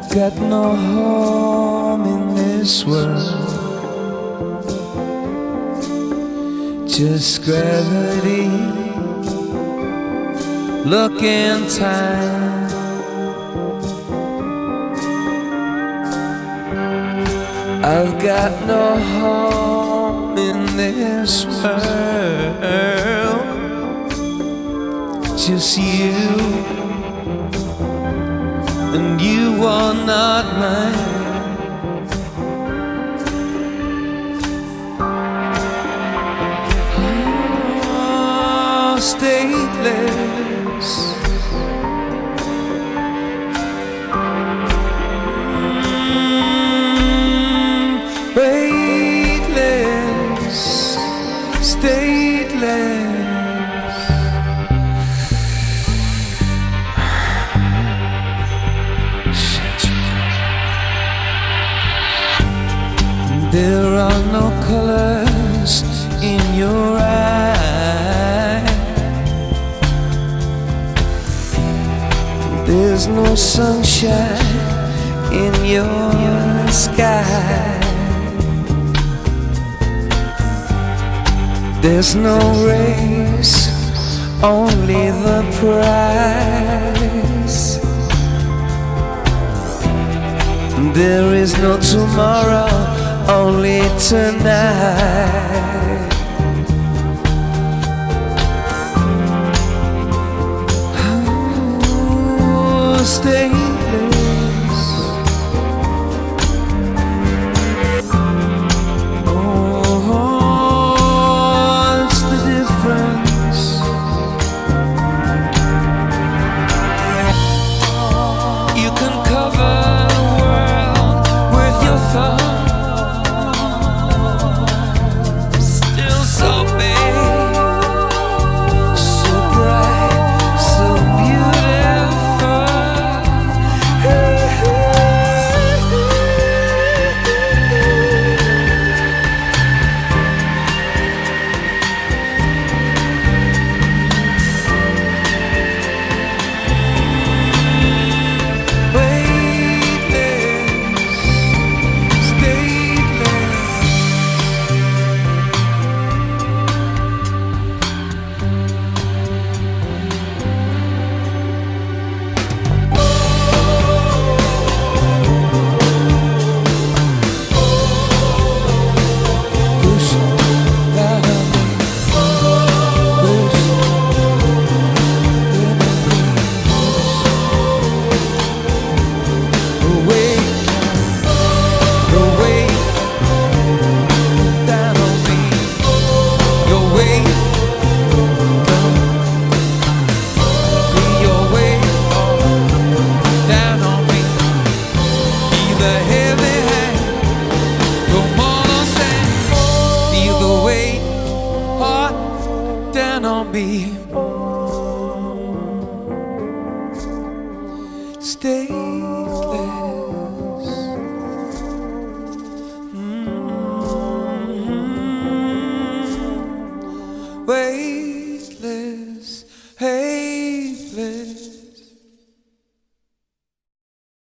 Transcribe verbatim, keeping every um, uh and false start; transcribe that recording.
got no home in this world, just gravity. Look in time, I've got no home in this world, just you, and you are not mine. Oh, stateless, mm, weightless, stateless. There are no colors in your eye. There's no sunshine in your sky. There's no race, only the prize. There is no tomorrow, only tonight. Oh, stateless. Oh, what's the difference? You can cover the world with your thoughts. Down on me, stateless, mm-hmm. Weightless, hey.